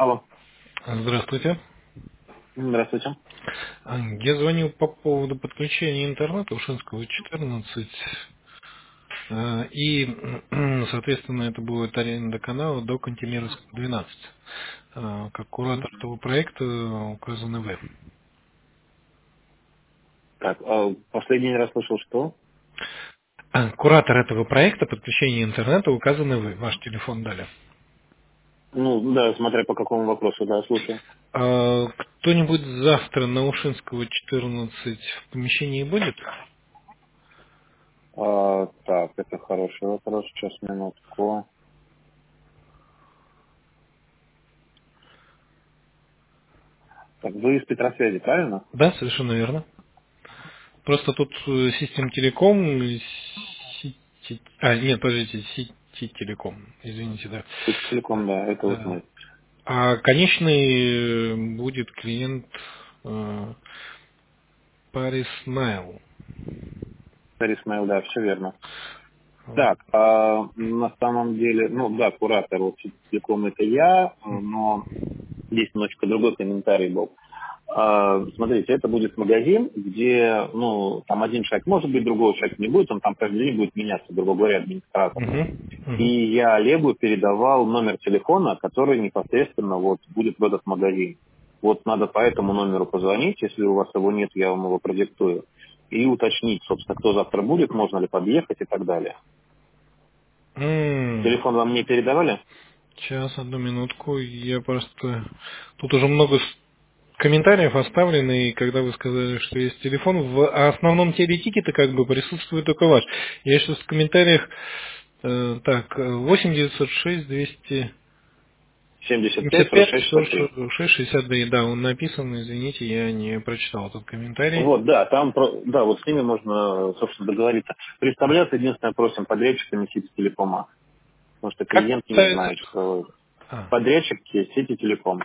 Алло. Здравствуйте. Здравствуйте. Я звонил по поводу подключения интернета Ушинского 14. И, соответственно, это будет аренда канала до Кантемировского 12. Как Мгм. куратор этого проекта указаны вы. Так, последний раз слышал, что? Куратор этого проекта подключения интернета указаны вы. Ваш телефон дали. Ну, да, смотря по какому вопросу, да, слушаю. Кто-нибудь завтра на Ушинского 14 в помещении будет? Так, это хороший вопрос. Сейчас, минутку. Так, вы из Петросвязи, правильно? Да, совершенно верно. Просто тут Систем Телеком, нет, подождите, Сити Телеком, извините, да. Сеть Телеком, да, это вот Да. мы. А конечный будет клиент Paris Nile. Исмаил, да, все верно. Вот. Так, на самом деле, ну да, куратор вот Сеть Телеком это я, но здесь немножечко другой комментарий был. Смотрите, это будет магазин, где, ну, там один человек может быть, другого человека не будет, он там каждый день будет меняться, грубо говоря, администратор. Мгм, И мгм. я Олегу передавал номер телефона, который непосредственно вот будет в этот магазин. Вот надо по этому номеру позвонить, если у вас его нет, я вам его продиктую, и уточнить, собственно, кто завтра будет, можно ли подъехать и так далее. М, Телефон вам не передавали? Сейчас, одну минутку, я просто... Тут уже много комментариев оставлено, и когда вы сказали, что есть телефон, в основном телетикете как бы присутствует только ваш. Я сейчас в комментариях, так, 8 906 200 75 75 46 63. 46 62, да, он написан, извините, я не прочитал этот комментарий. Вот, да, там, да, вот с ними можно, собственно, договориться. Представляться, единственное, просим подрядчика не сети телекома, потому что Как клиент не представиться? знает, что А, подрядчик есть сети телеком.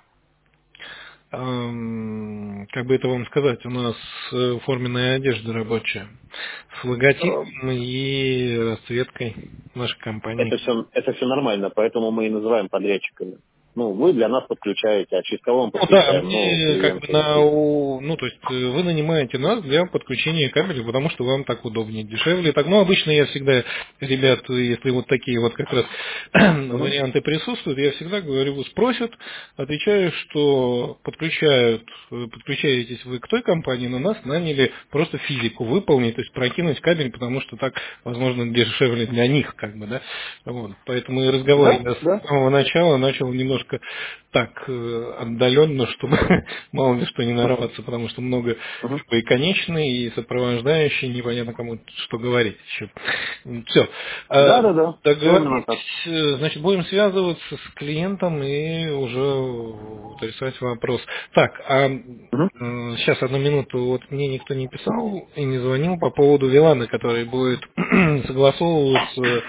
как бы это вам сказать, у нас форменная одежда рабочая с Э, логотипом и расцветкой нашей компании. это все нормально, поэтому мы и называем подрядчиками. Ну, вы для нас подключаете, а через кого мы Ну да, подключаем? Ну, мне как бы клиенты. ну то есть вы нанимаете нас для подключения кабеля, потому что вам так удобнее, дешевле. Так, ну обычно я всегда, ребят, если вот такие вот как раз Мгм. варианты присутствуют, я всегда говорю, спросят, отвечаю, что подключаетесь вы к той компании, но нас наняли просто физику выполнить, то есть прокинуть кабель, потому что так, возможно, дешевле для них, как бы, да. Вот. Поэтому и разговор Да, я с да. самого начала начал немножко так отдаленно, чтобы мало ли что не нарваться, потому что много Мгм. и конечный, и сопровождающий, непонятно кому что говорить еще. Все. Да, да, да. Все Договорились, именно так. значит, будем связываться с клиентом и уже решать вопрос. Так, Мгм. сейчас одну минуту, вот мне никто не писал и не звонил по поводу Вилана, который будет согласовываться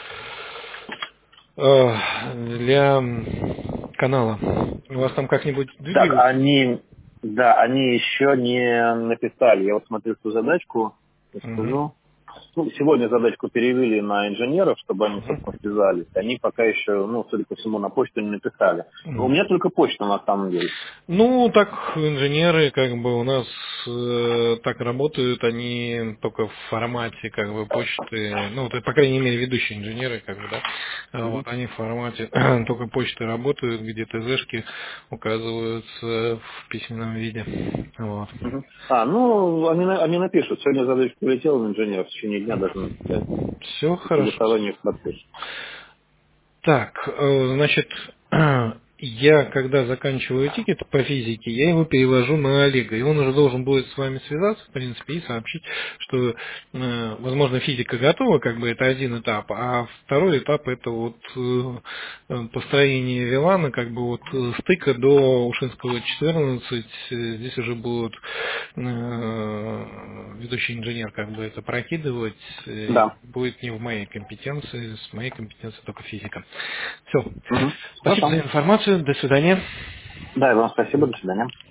для канала. У вас там как-нибудь Так, двигается? они еще не написали. Я вот смотрю эту задачку, я Мгм. скажу. Ну, сегодня задачку перевели на инженеров, чтобы они, собственно, Мгм. связались. Они пока еще, ну, судя по всему, на почту не написали. Но у Мгм. меня только почта на самом деле. Ну, так инженеры как бы у нас так работают, они только в формате как бы почты, ну, вот, по крайней мере, ведущие инженеры, как бы, да, Мгм. вот они в формате только почты работают, где ТЗшки указываются в письменном виде. Вот. Мгм. Ну, они напишут. Сегодня задачка прилетела на инженеров, в течение дня должны написать. Все И хорошо. согласование в процессе. Так, значит, я, когда заканчиваю тикет по физике, я его перевожу на Олега, и он уже должен будет с вами связаться, в принципе, и сообщить, что, возможно, физика готова, как бы это один этап, а второй этап это вот построение Вилана, как бы вот стыка до Ушинского 14, здесь уже будут ведущий инженер как бы это прокидывать, Да. будет не в моей компетенции, с моей компетенцией только физика. Все. Мгм. Спасибо за Хорошо. информацию. До свидания. Да, и вам спасибо. До свидания.